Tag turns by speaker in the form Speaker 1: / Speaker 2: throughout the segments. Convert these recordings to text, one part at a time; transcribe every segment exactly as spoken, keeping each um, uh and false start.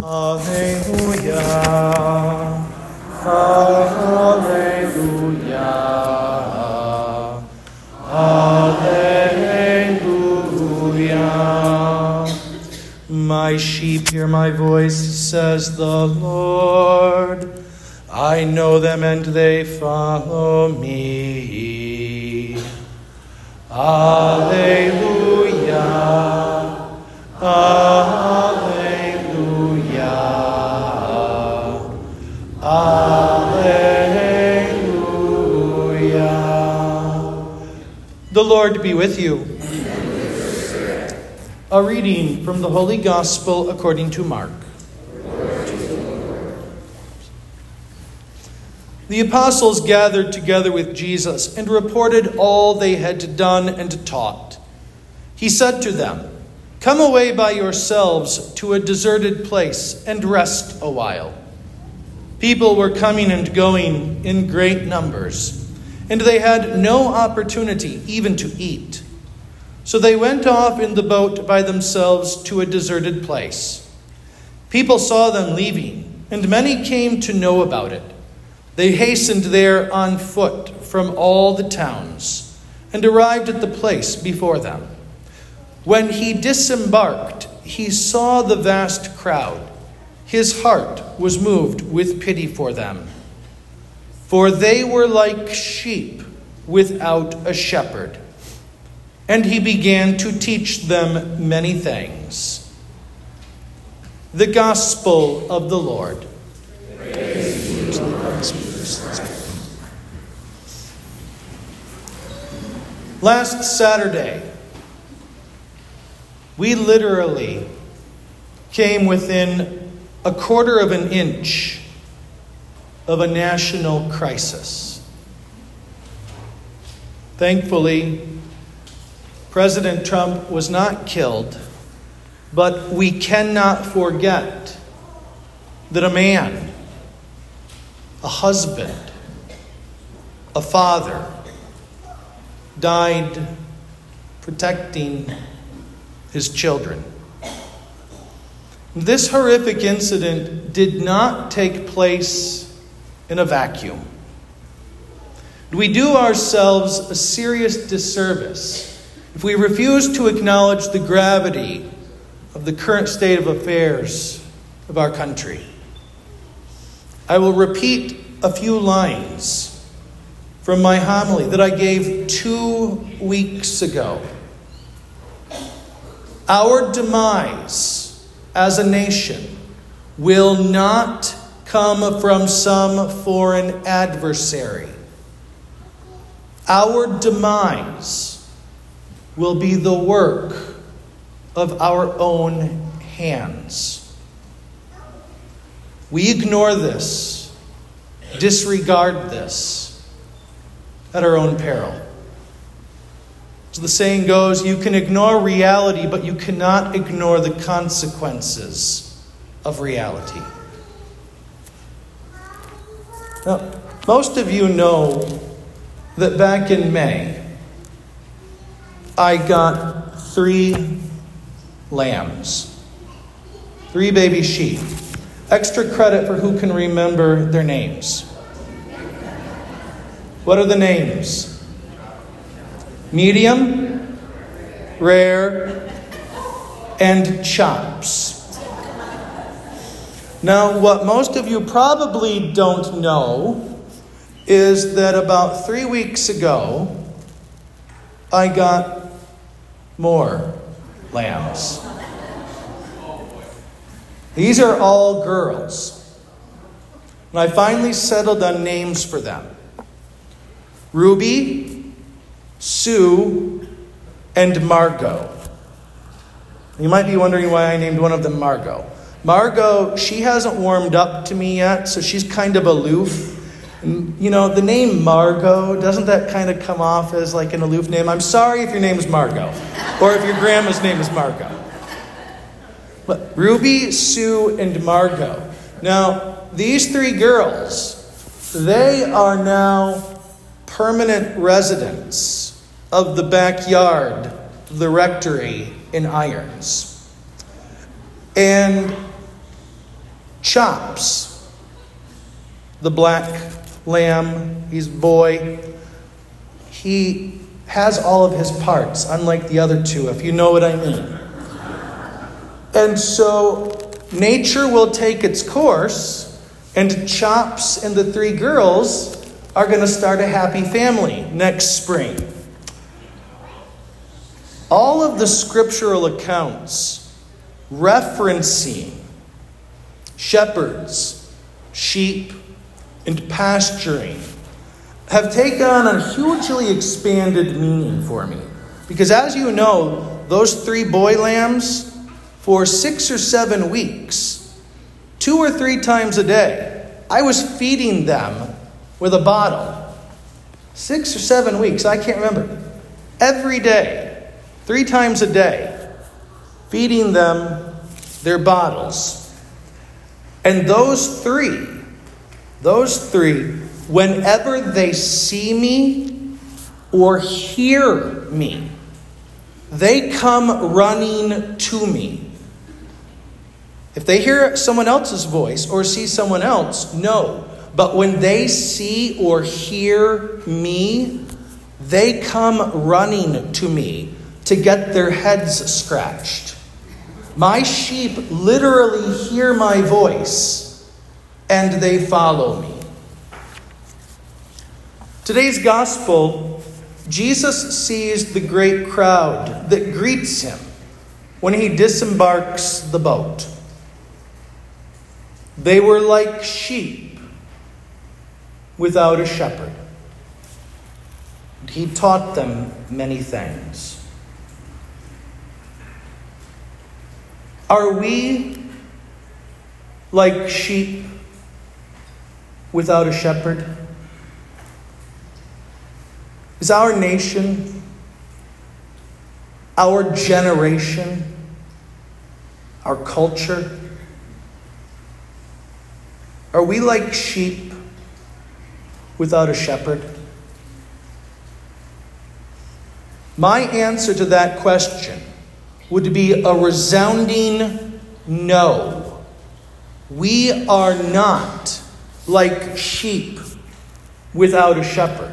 Speaker 1: Alleluia, Alleluia, Alleluia. My sheep hear my voice, says the Lord. I know them and they follow me. Alleluia, Alleluia. Alleluia. The Lord be with you. A reading from the Holy Gospel according to Mark. The apostles gathered together with Jesus and reported all they had done and taught. He said to them, "Come away by yourselves to a deserted place and rest a while." People were coming and going in great numbers, and they had no opportunity even to eat. So they went off in the boat by themselves to a deserted place. People saw them leaving, and many came to know about it. They hastened there on foot from all the towns and arrived at the place before them. When he disembarked, he saw the vast crowd. His heart was moved with pity for them, for they were like sheep without a shepherd. And he began to teach them many things. The Gospel of the Lord. Praise you, Lord Jesus Christ. Last Saturday, we literally came within a quarter of an inch of a national crisis. Thankfully, President Trump was not killed, but we cannot forget that a man, a husband, a father, died protecting his children. This horrific incident did not take place in a vacuum. We do ourselves a serious disservice if we refuse to acknowledge the gravity of the current state of affairs of our country. I will repeat a few lines from my homily that I gave two weeks ago. Our demise as a nation will not come from some foreign adversary. Our demise will be the work of our own hands. We ignore this, disregard this at our own peril. As the saying goes, you can ignore reality, but you cannot ignore the consequences of reality. Now, most of you know that back in May, I got three lambs, three baby sheep. Extra credit for who can remember their names. What are the names? Medium, rare, and chops. Now, what most of you probably don't know is that about three weeks ago, I got more lambs. These are all girls. And I finally settled on names for them. Ruby, Sue, and Margot. You might be wondering why I named one of them Margot. Margot, she hasn't warmed up to me yet, so she's kind of aloof. And, you know, the name Margot, doesn't that kind of come off as like an aloof name? I'm sorry if your name is Margot, or if your grandma's name is Margot. But Ruby, Sue, and Margot. Now, these three girls, they are now permanent residents of the backyard of the rectory in Irons. And Chops, the black lamb, he's a boy. He has all of his parts, unlike the other two, if you know what I mean. And so nature will take its course, and Chops and the three girls are going to start a happy family next spring. All of the scriptural accounts referencing shepherds, sheep, and pasturing have taken on a hugely expanded meaning for me. Because as you know, those three boy lambs, for six or seven weeks, two or three times a day, I was feeding them with a bottle. Six or seven weeks, I can't remember. Every day, three times a day, feeding them their bottles. And those three, those three, whenever they see me or hear me, they come running to me. If they hear someone else's voice or see someone else, no. But when they see or hear me, they come running to me to get their heads scratched. My sheep literally hear my voice and they follow me. Today's gospel, Jesus sees the great crowd that greets him when he disembarks the boat. They were like sheep without a shepherd. He taught them many things. Are we like sheep without a shepherd? Is our nation, our generation, our culture, are we like sheep without a shepherd? My answer to that question would be a resounding no. We are not like sheep without a shepherd.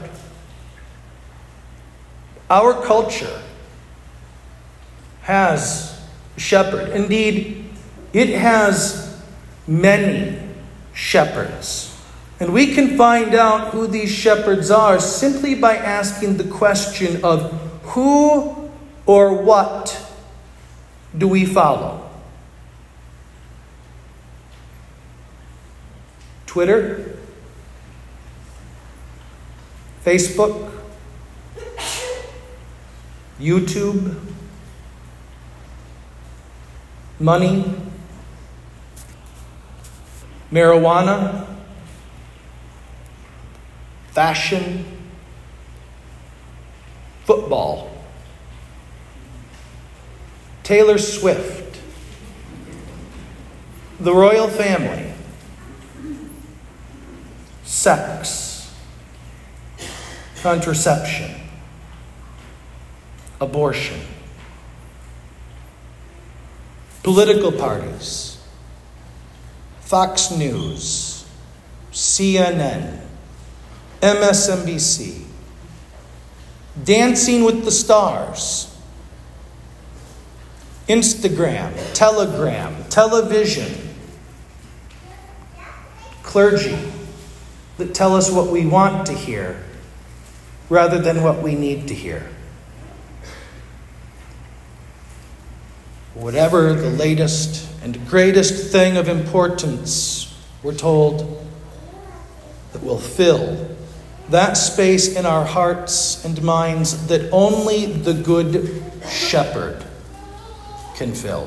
Speaker 1: Our culture has a shepherd. Indeed, it has many shepherds. And we can find out who these shepherds are simply by asking the question of who or what do we follow? Twitter? Facebook? YouTube? Money? Marijuana? Fashion? Football? Taylor Swift? The royal family? Sex? Contraception? Abortion? Political parties? Fox News? C N N? M S N B C? Dancing with the Stars? Instagram, Telegram, television, clergy that tell us what we want to hear rather than what we need to hear. Whatever the latest and greatest thing of importance, we're told, that will fill that space in our hearts and minds that only the Good Shepherd can fill.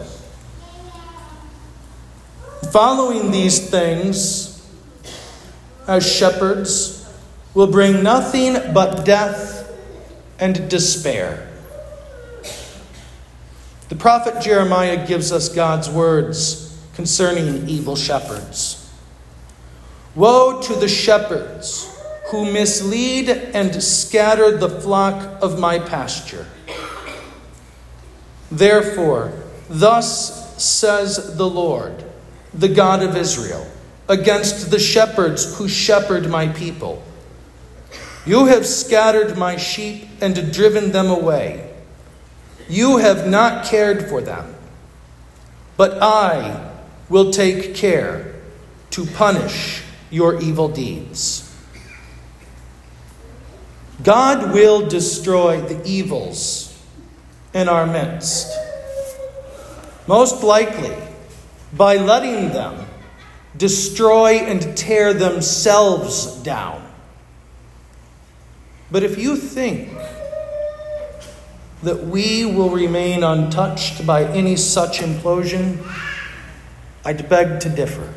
Speaker 1: Following these things as shepherds will bring nothing but death and despair. The prophet Jeremiah gives us God's words concerning evil shepherds. Woe to the shepherds who mislead and scatter the flock of my pasture. Therefore, thus says the Lord, the God of Israel, against the shepherds who shepherd my people. You have scattered my sheep and driven them away. You have not cared for them. But I will take care to punish your evil deeds. God will destroy the evils in our midst, most likely by letting them destroy and tear themselves down. But if you think that we will remain untouched by any such implosion, I'd beg to differ.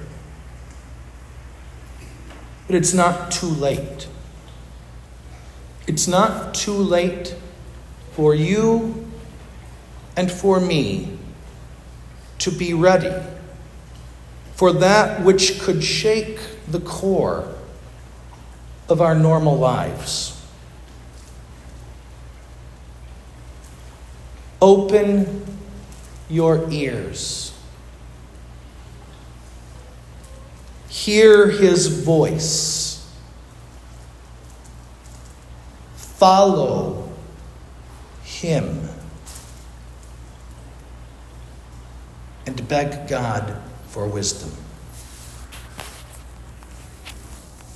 Speaker 1: But it's not too late. It's not too late for you and for me to be ready for that which could shake the core of our normal lives. Open your ears. Hear his voice. Follow him. And beg God for wisdom.